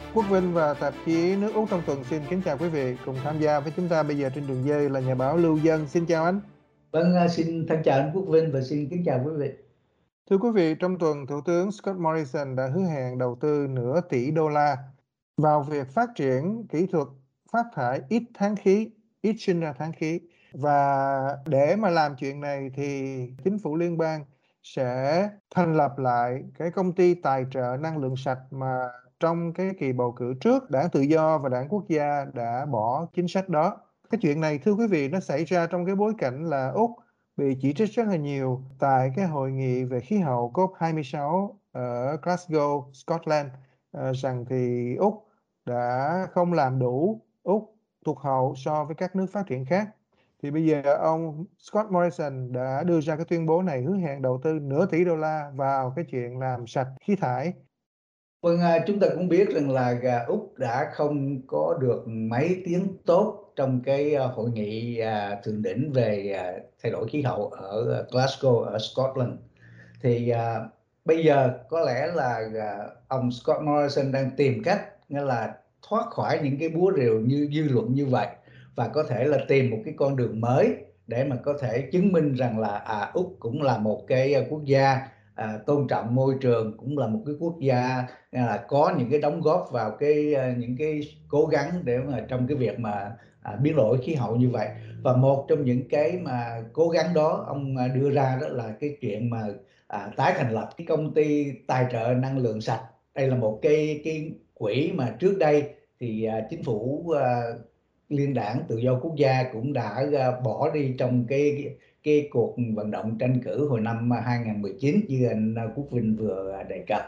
Quốc Vinh và tạp chí Nước Úc trong tuần xin kính chào quý vị. Cùng tham gia với chúng ta bây giờ trên đường dây là nhà báo Lưu Dân. Xin chào anh. Vâng, xin thân chào anh Quốc Vinh và xin kính chào quý vị. Thưa quý vị, trong tuần Thủ tướng Scott Morrison đã hứa hẹn đầu tư nửa tỷ đô la vào việc phát triển kỹ thuật phát thải ít tháng khí, ít sinh ra tháng khí. Và để mà làm chuyện này thì chính phủ liên bang sẽ thành lập lại cái công ty tài trợ năng lượng sạch mà trong cái kỳ bầu cử trước, Đảng Tự do và Đảng Quốc gia đã bỏ chính sách đó. Cái chuyện này thưa quý vị nó xảy ra trong cái bối cảnh là Úc bị chỉ trích rất là nhiều tại cái hội nghị về khí hậu COP26 ở Glasgow, Scotland, rằng thì Úc đã không làm đủ, Úc tụt hậu so với các nước phát triển khác. Thì bây giờ ông Scott Morrison đã đưa ra cái tuyên bố này, hứa hẹn đầu tư nửa tỷ đô la vào cái chuyện làm sạch khí thải. Vâng, chúng ta cũng biết rằng là Úc đã không có được mấy tiếng tốt trong cái hội nghị thượng đỉnh về thay đổi khí hậu ở Glasgow ở Scotland. Thì bây giờ có lẽ là ông Scott Morrison đang tìm cách nghĩa là thoát khỏi những cái búa rìu như dư luận như vậy, và có thể là tìm một cái con đường mới để mà có thể chứng minh rằng là Úc cũng là một cái quốc gia tôn trọng môi trường, cũng là một cái quốc gia là có những cái đóng góp vào cái những cái cố gắng để mà trong cái việc mà biến đổi khí hậu như vậy. Và một trong những cái mà cố gắng đó ông đưa ra đó là cái chuyện mà tái thành lập cái công ty tài trợ năng lượng sạch. Đây là một cái quỹ mà trước đây thì chính phủ liên đảng Tự do Quốc gia cũng đã bỏ đi trong cái cuộc vận động tranh cử hồi năm 2019 như anh Quốc Vinh vừa đề cập.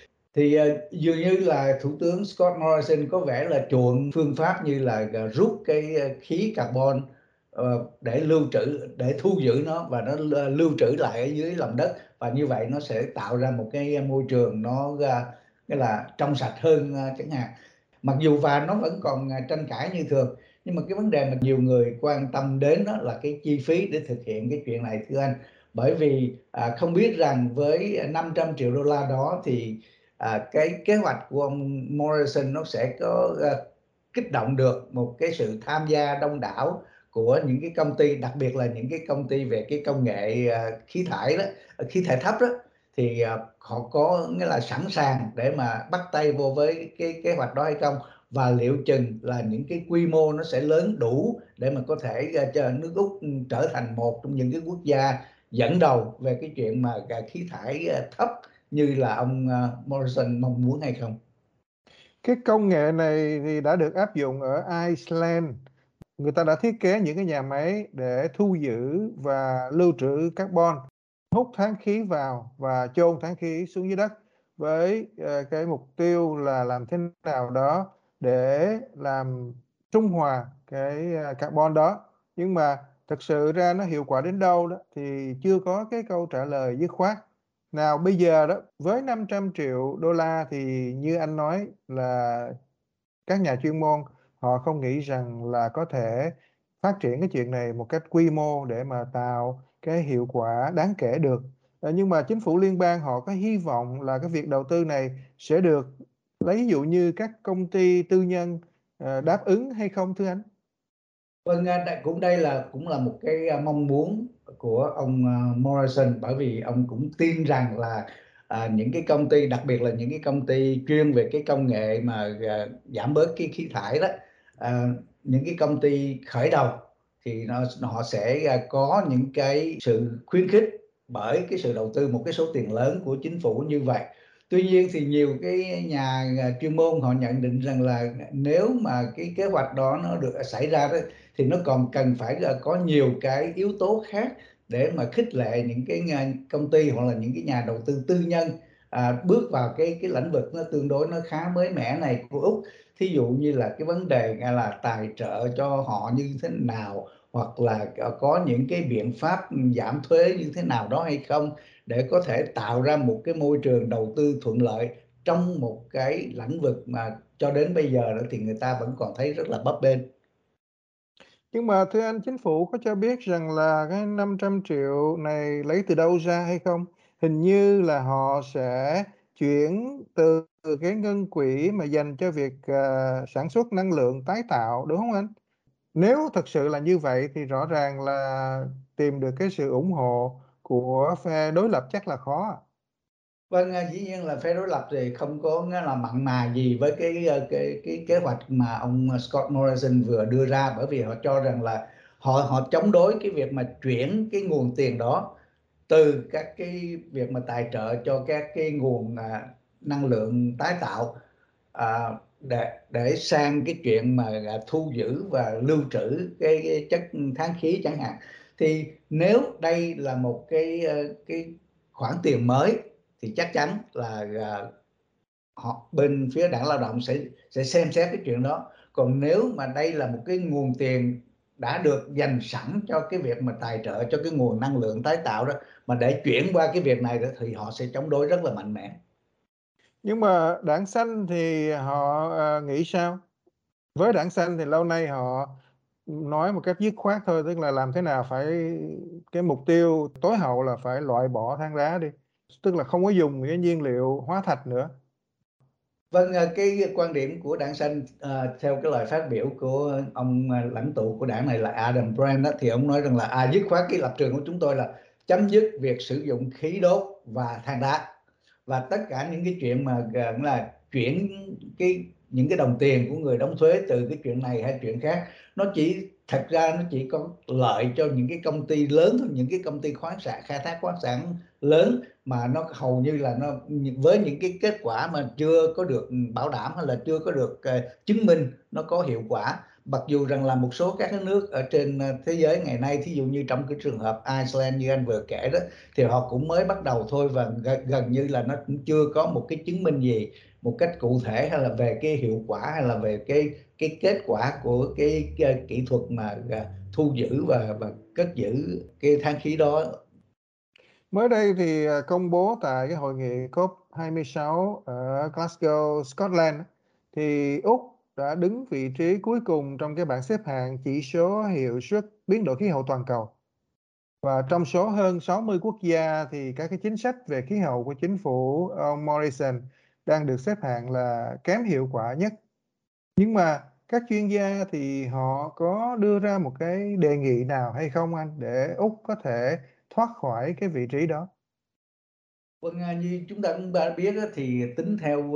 Thì dường như là Thủ tướng Scott Morrison có vẻ là chuộng phương pháp như là rút cái khí carbon để lưu trữ, để thu giữ nó và nó lưu trữ lại ở dưới lòng đất, và như vậy nó sẽ tạo ra một cái môi trường nó nghĩa là trong sạch hơn chẳng hạn. Mặc dù và nó vẫn còn tranh cãi như thường, nhưng mà cái vấn đề mà nhiều người quan tâm đến đó là cái chi phí để thực hiện cái chuyện này thưa anh. Bởi vì không biết rằng với 500 triệu đô la đó thì cái kế hoạch của ông Morrison nó sẽ có kích động được một cái sự tham gia đông đảo của những cái công ty, đặc biệt là những cái công ty về cái công nghệ khí thải đó, khí thải thấp đó, thì họ có nghĩa là sẵn sàng để mà bắt tay vô với cái kế hoạch đó hay không, và liệu chừng là những cái quy mô nó sẽ lớn đủ để mà có thể cho nước Úc trở thành một trong những cái quốc gia dẫn đầu về cái chuyện mà khí thải thấp như là ông Morrison mong muốn hay không? Cái công nghệ này thì đã được áp dụng ở Iceland. Người ta đã thiết kế những cái nhà máy để thu giữ và lưu trữ carbon, hút tháng khí vào và chôn tháng khí xuống dưới đất, với cái mục tiêu là làm thế nào đó để làm trung hòa cái carbon đó. Nhưng mà thực sự ra nó hiệu quả đến đâu đó thì chưa có cái câu trả lời dứt khoát. Nào bây giờ đó, với 500 triệu đô la thì như anh nói là các nhà chuyên môn họ không nghĩ rằng là có thể phát triển cái chuyện này một cách quy mô để mà tạo cái hiệu quả đáng kể được. Nhưng mà chính phủ liên bang họ có hy vọng là cái việc đầu tư này sẽ được lấy ví dụ như các công ty tư nhân đáp ứng hay không thưa anh? Vâng, cũng đây là cũng là một cái mong muốn của ông Morrison, bởi vì ông cũng tin rằng là những cái công ty, đặc biệt là những cái công ty chuyên về cái công nghệ mà giảm bớt cái khí thải đó, những cái công ty khởi đầu thì họ sẽ có những cái sự khuyến khích bởi cái sự đầu tư một cái số tiền lớn của chính phủ như vậy. Tuy nhiên thì nhiều cái nhà chuyên môn họ nhận định rằng là nếu mà cái kế hoạch đó nó được xảy ra đó, thì nó còn cần phải có nhiều cái yếu tố khác để mà khích lệ những cái công ty hoặc là những cái nhà đầu tư tư nhân bước vào cái lĩnh vực nó tương đối nó khá mới mẻ này của Úc. Thí dụ như là cái vấn đề là tài trợ cho họ như thế nào, hoặc là có những cái biện pháp giảm thuế như thế nào đó hay không, để có thể tạo ra một cái môi trường đầu tư thuận lợi trong một cái lĩnh vực mà cho đến bây giờ đó thì người ta vẫn còn thấy rất là bấp bênh. Nhưng mà thưa anh, chính phủ có cho biết rằng là cái 500 triệu này lấy từ đâu ra hay không? Hình như là họ sẽ chuyển từ cái ngân quỹ mà dành cho việc, sản xuất năng lượng tái tạo, đúng không anh? Nếu thực sự là như vậy thì rõ ràng là tìm được cái sự ủng hộ của phe đối lập chắc là khó à. Vâng, dĩ nhiên là phe đối lập thì không có nghĩa là mặn mà gì với cái kế hoạch mà ông Scott Morrison vừa đưa ra, bởi vì họ cho rằng là họ chống đối cái việc mà chuyển cái nguồn tiền đó từ các cái việc mà tài trợ cho các cái nguồn năng lượng tái tạo, để sang cái chuyện mà thu giữ và lưu trữ cái chất than khí chẳng hạn. Thì nếu đây là một cái khoản tiền mới thì chắc chắn là họ bên phía đảng Lao động sẽ xem xét cái chuyện đó. Còn nếu mà đây là một cái nguồn tiền đã được dành sẵn cho cái việc mà tài trợ cho cái nguồn năng lượng tái tạo đó, mà để chuyển qua cái việc này đó, thì họ sẽ chống đối rất là mạnh mẽ. Nhưng mà Đảng Xanh thì họ, nghĩ sao? Với Đảng Xanh thì lâu nay họ nói một cách dứt khoát thôi, tức là làm thế nào phải cái mục tiêu tối hậu là phải loại bỏ than đá đi, tức là không có dùng cái nhiên liệu hóa thạch nữa. Vâng, cái quan điểm của Đảng Xanh, theo cái lời phát biểu của ông lãnh tụ của đảng này là Adam Brandt đó, thì ông nói rằng là dứt khoát cái lập trường của chúng tôi là chấm dứt việc sử dụng khí đốt và than đá, và tất cả những cái chuyện mà gọi là chuyển những cái đồng tiền của người đóng thuế từ cái chuyện này hay chuyện khác, nó chỉ thật ra nó chỉ có lợi cho những cái công ty lớn thôi, những cái công ty khoáng sản, khai thác khoáng sản lớn, mà nó hầu như là nó với những cái kết quả mà chưa có được bảo đảm hay là chưa có được chứng minh nó có hiệu quả. Mặc dù rằng là một số các nước ở trên thế giới ngày nay, thí dụ như trong cái trường hợp Iceland như anh vừa kể đó, thì họ cũng mới bắt đầu thôi, và gần như là nó cũng chưa có một cái chứng minh gì một cách cụ thể, hay là về cái hiệu quả, hay là về cái kết quả của cái kỹ thuật mà thu giữ và cất giữ cái than khí đó. Mới đây thì, công bố tại cái hội nghị COP26 ở Glasgow, Scotland á, thì Úc đã đứng vị trí cuối cùng trong cái bảng xếp hạng chỉ số hiệu suất biến đổi khí hậu toàn cầu. Và trong số hơn 60 quốc gia thì các cái chính sách về khí hậu của chính phủ ông Morrison đang được xếp hạng là kém hiệu quả nhất. Nhưng mà các chuyên gia thì họ có đưa ra một cái đề nghị nào hay không anh, để Úc có thể thoát khỏi cái vị trí đó? Vâng, như chúng ta cũng đã biết thì tính theo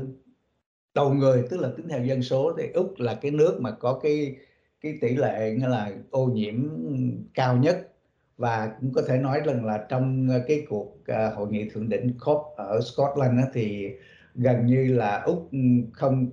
đầu người, tức là tính theo dân số, thì Úc là cái nước mà có cái tỷ lệ như là ô nhiễm cao nhất. Và cũng có thể nói rằng là trong cái cuộc hội nghị thượng đỉnh COP ở Scotland thì gần như là Úc không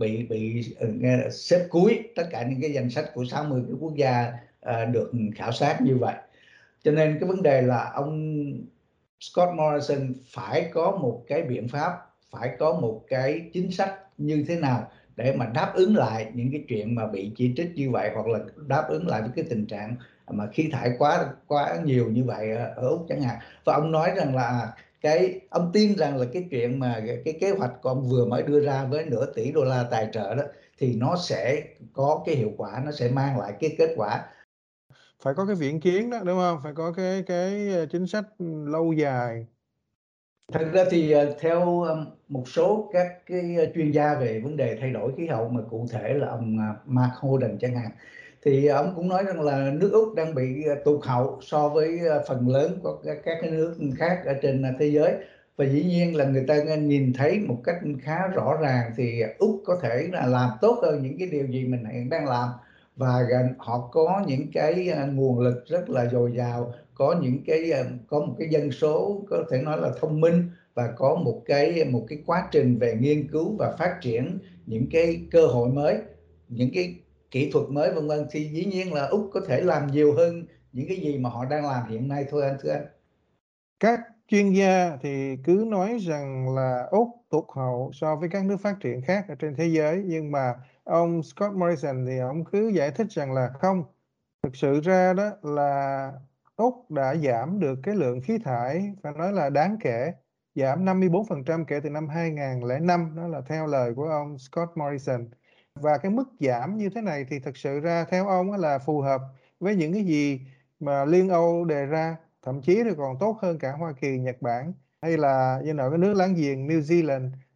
xếp cuối tất cả những cái danh sách của 60 cái quốc gia được khảo sát như vậy. Cho nên cái vấn đề là ông Scott Morrison phải có một cái biện pháp, phải có một cái chính sách như thế nào để mà đáp ứng lại những cái chuyện mà bị chỉ trích như vậy, hoặc là đáp ứng lại với cái tình trạng mà khí thải quá quá nhiều như vậy ở Úc chẳng hạn. Và ông nói rằng là ông tin rằng là cái chuyện mà cái kế hoạch của ông vừa mới đưa ra với nửa tỷ đô la tài trợ đó, thì nó sẽ có cái hiệu quả, nó sẽ mang lại cái kết quả. Phải có cái viễn kiến đó, đúng không? Phải có cái chính sách, lâu dài. Thật ra thì theo một số các cái chuyên gia về vấn đề thay đổi khí hậu, mà cụ thể là ông Mark Holden chẳng hạn, thì ông cũng nói rằng là nước Úc đang bị tụt hậu so với phần lớn của các cái nước khác ở trên thế giới. Và dĩ nhiên là người ta nhìn thấy một cách khá rõ ràng thì Úc có thể là làm tốt hơn những cái điều gì mình hiện đang làm, và họ có những cái nguồn lực rất là dồi dào, có những cái có một cái dân số có thể nói là thông minh, và có một cái quá trình về nghiên cứu và phát triển những cái cơ hội mới, những cái kỹ thuật mới vân vân, thì dĩ nhiên là Úc có thể làm nhiều hơn những cái gì mà họ đang làm hiện nay thôi anh, thưa anh. Các chuyên gia thì cứ nói rằng là Úc tụt hậu so với các nước phát triển khác ở trên thế giới, nhưng mà ông Scott Morrison thì ông cứ giải thích rằng là không, thực sự ra đó là Úc đã giảm được cái lượng khí thải, phải nói là đáng kể, giảm 54% kể từ năm 2005, đó là theo lời của ông Scott Morrison. Và cái mức giảm như thế này thì thực sự ra theo ông á là phù hợp với những cái gì mà Liên Âu đề ra, thậm chí là còn tốt hơn cả Hoa Kỳ, Nhật Bản hay là như nào cái nước láng giềng New Zealand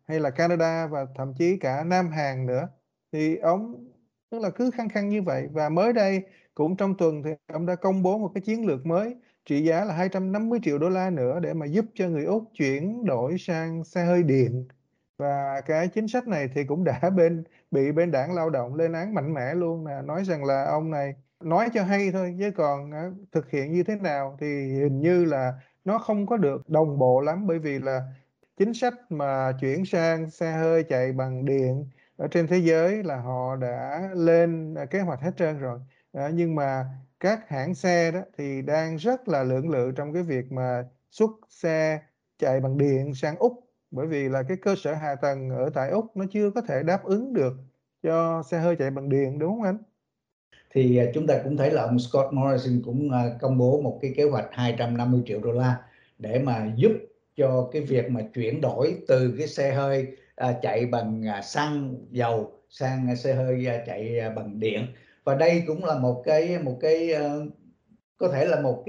hay là Canada và thậm chí cả Nam Hàn nữa. Thì ông tức là cứ khăng khăng như vậy, và mới đây cũng trong tuần thì ông đã công bố một cái chiến lược mới trị giá là 250 triệu đô la nữa để mà giúp cho người Úc chuyển đổi sang xe hơi điện. Và cái chính sách này thì cũng đã bị bên Đảng Lao động lên án mạnh mẽ luôn nè, nói rằng là ông này nói cho hay thôi, chứ còn thực hiện như thế nào thì hình như là nó không có được đồng bộ lắm, bởi vì là chính sách mà chuyển sang xe hơi chạy bằng điện ở trên thế giới là họ đã lên kế hoạch hết trơn rồi. Nhưng mà các hãng xe đó thì đang rất là lưỡng lự trong cái việc mà xuất xe chạy bằng điện sang Úc, bởi vì là cái cơ sở hạ tầng ở tại Úc nó chưa có thể đáp ứng được cho xe hơi chạy bằng điện, đúng không anh? Thì chúng ta cũng thấy là ông Scott Morrison cũng công bố một cái kế hoạch 250 triệu đô la để mà giúp cho cái việc mà chuyển đổi từ cái xe hơi chạy bằng xăng dầu sang xe hơi chạy bằng điện. Và đây cũng là một cái có thể là một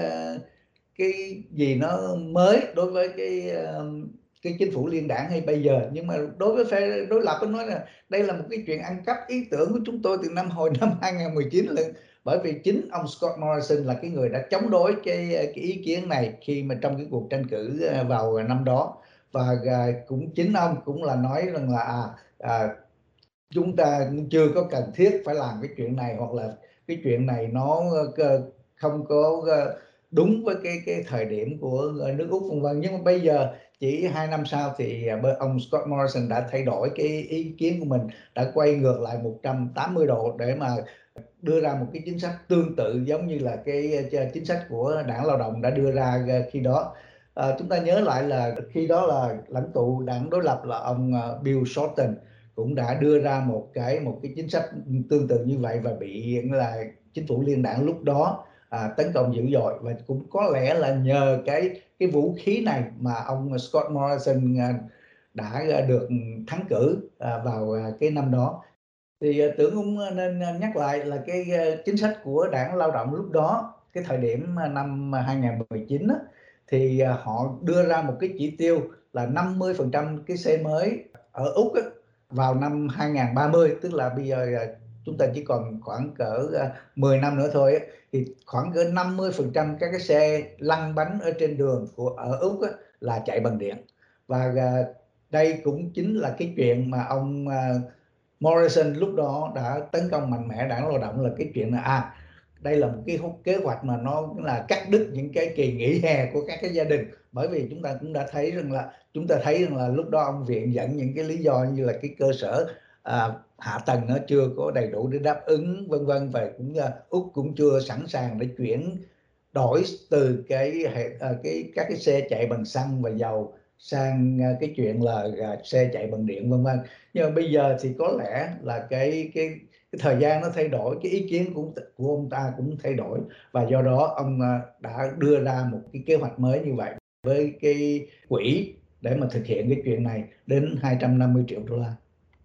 cái gì nó mới đối với cái chính phủ liên đảng hay bây giờ, nhưng mà đối với phe đối lập, tôi nói là đây là một cái chuyện ăn cắp ý tưởng của chúng tôi từ hồi năm 2019 lần, bởi vì chính ông Scott Morrison là cái người đã chống đối cái ý kiến này khi mà trong cái cuộc tranh cử vào năm đó. Và cũng chính ông cũng là nói rằng là chúng ta chưa có cần thiết phải làm cái chuyện này, hoặc là cái chuyện này nó không có đúng với cái thời điểm của nước Úc vân vân. Nhưng mà bây giờ chỉ 2 năm sau thì ông Scott Morrison đã thay đổi cái ý kiến của mình, đã quay ngược lại 180 độ để mà đưa ra một cái chính sách tương tự giống như là cái chính sách của Đảng Lao động đã đưa ra khi đó. Chúng ta nhớ lại là khi đó là lãnh tụ đảng đối lập là ông Bill Shorten cũng đã đưa ra một cái chính sách tương tự như vậy và bị là chính phủ liên đảng lúc đó tấn công dữ dội. Và cũng có lẽ là nhờ cái vũ khí này mà ông Scott Morrison đã được thắng cử vào cái năm đó. Thì tưởng cũng nên nhắc lại là cái chính sách của Đảng Lao động lúc đó, cái thời điểm năm 2019 á, thì họ đưa ra một cái chỉ tiêu là 50% cái xe mới ở Úc á, vào năm 2030, tức là bây giờ chúng ta chỉ còn khoảng cỡ 10 năm nữa thôi á, thì khoảng cỡ 50% các cái xe lăn bánh ở trên đường ở Úc á, là chạy bằng điện. Và đây cũng chính là cái chuyện mà ông Morrison lúc đó đã tấn công mạnh mẽ Đảng Lao động, là cái chuyện là đây là một cái kế hoạch mà nó là cắt đứt những cái kỳ nghỉ hè của các cái gia đình. Bởi vì chúng ta cũng đã thấy rằng là lúc đó ông viện dẫn những cái lý do như là cái cơ sở hạ tầng nó chưa có đầy đủ để đáp ứng vân vân, và cũng Úc cũng chưa sẵn sàng để chuyển đổi từ các cái xe chạy bằng xăng và dầu sang cái chuyện là xe chạy bằng điện vân vân. Nhưng mà bây giờ thì có lẽ là cái thời gian nó thay đổi, cái ý kiến của ông ta cũng thay đổi, và do đó ông đã đưa ra một cái kế hoạch mới như vậy với cái quỹ để mà thực hiện cái chuyện này đến 250 triệu đô la.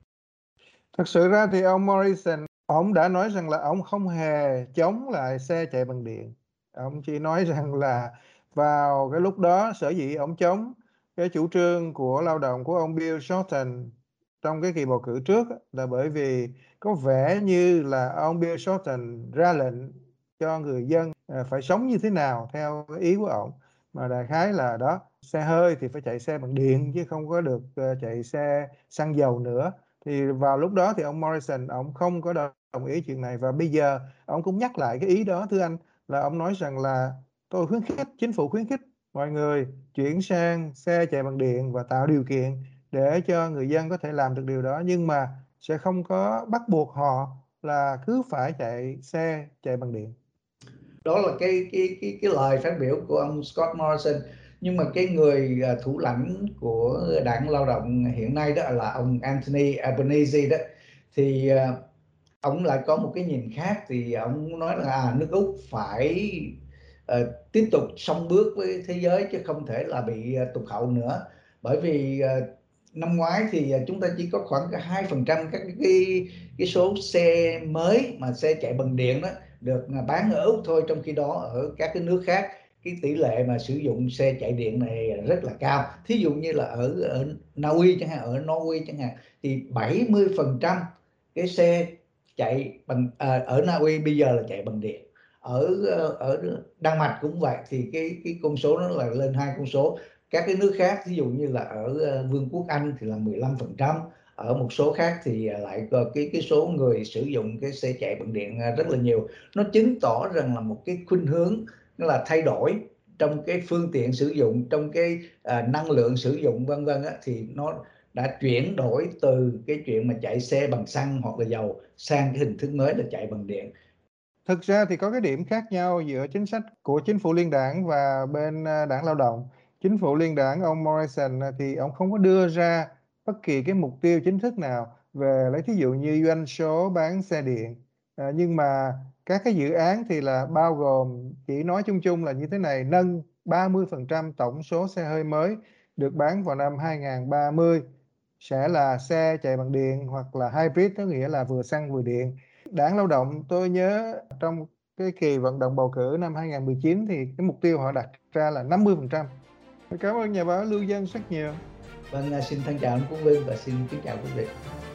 Thật sự ra thì ông Morrison, ông đã nói rằng là ông không hề chống lại xe chạy bằng điện. Ông chỉ nói rằng là vào cái lúc đó sở dĩ ông chống cái chủ trương của lao động của ông Bill Shorten trong cái kỳ bầu cử trước là bởi vì có vẻ như là ông Bill Shorten ra lệnh cho người dân phải sống như thế nào theo cái ý của ông. Mà đại khái là đó, xe hơi thì phải chạy xe bằng điện chứ không có được chạy xe xăng dầu nữa. Thì vào lúc đó thì ông Morrison ông không có đồng ý chuyện này, và bây giờ ông cũng nhắc lại cái ý đó, thưa anh, là ông nói rằng là tôi khuyến khích, chính phủ khuyến khích mọi người chuyển sang xe chạy bằng điện và tạo điều kiện để cho người dân có thể làm được điều đó, nhưng mà sẽ không có bắt buộc họ là cứ phải chạy xe chạy bằng điện. Đó là cái lời phát biểu của ông Scott Morrison. Nhưng mà cái người thủ lãnh của Đảng Lao động hiện nay đó là ông Anthony Albanese đó, thì ông lại có một cái nhìn khác. Thì ông nói là nước Úc phải tiếp tục song bước với thế giới chứ không thể là bị tụt hậu nữa. Bởi vì năm ngoái thì chúng ta chỉ có khoảng 2% các cái số xe mới mà xe chạy bằng điện đó được bán ở Úc thôi, trong khi đó ở các cái nước khác cái tỷ lệ mà sử dụng xe chạy điện này rất là cao. Thí dụ như là ở Na Uy chẳng hạn, ở Norway chẳng hạn, thì 70% cái xe chạy bằng ở Na Uy bây giờ là chạy bằng điện. Ở Đan Mạch cũng vậy, thì cái con số nó là lên hai con số. Các cái nước khác ví dụ như là ở Vương quốc Anh thì là 15%, ở một số khác thì lại có cái số người sử dụng cái xe chạy bằng điện rất là nhiều. Nó chứng tỏ rằng là một cái khuynh hướng, nó là thay đổi trong cái phương tiện sử dụng, trong cái năng lượng sử dụng vân vân á, thì nó đã chuyển đổi từ cái chuyện mà chạy xe bằng xăng hoặc là dầu sang cái hình thức mới là chạy bằng điện. Thực ra thì có cái điểm khác nhau giữa chính sách của chính phủ liên đảng và bên đảng Lao động. Chính phủ liên đảng ông Morrison thì ông không có đưa ra bất kỳ cái mục tiêu chính thức nào về lấy thí dụ như doanh số bán xe điện. Nhưng mà các cái dự án thì là bao gồm, chỉ nói chung chung là như thế này: nâng 30% tổng số xe hơi mới được bán vào năm 2030 sẽ là xe chạy bằng điện hoặc là hybrid, có nghĩa là vừa xăng vừa điện. Đảng Lao động tôi nhớ trong cái kỳ vận động bầu cử năm 2019 thì cái mục tiêu họ đặt ra là 50%. Cảm ơn nhà báo Lưu Dân rất nhiều. Vâng, xin thân chào anh Quốc Vinh và xin kính chào quý vị.